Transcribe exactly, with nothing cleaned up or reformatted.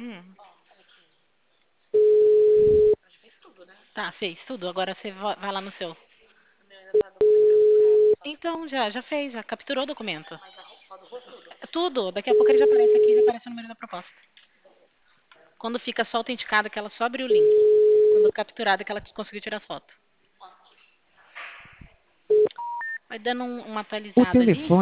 Hum. Tá, fez tudo. Agora você va- vai lá no seu. Então, já, já fez, já capturou o documento. Tudo. Daqui a pouco ele já aparece aqui, já aparece o número da proposta. Quando fica só autenticada, que ela só abre o link. Quando capturada, que ela conseguiu tirar foto. Vai dando um- uma O atualizada ali. telefone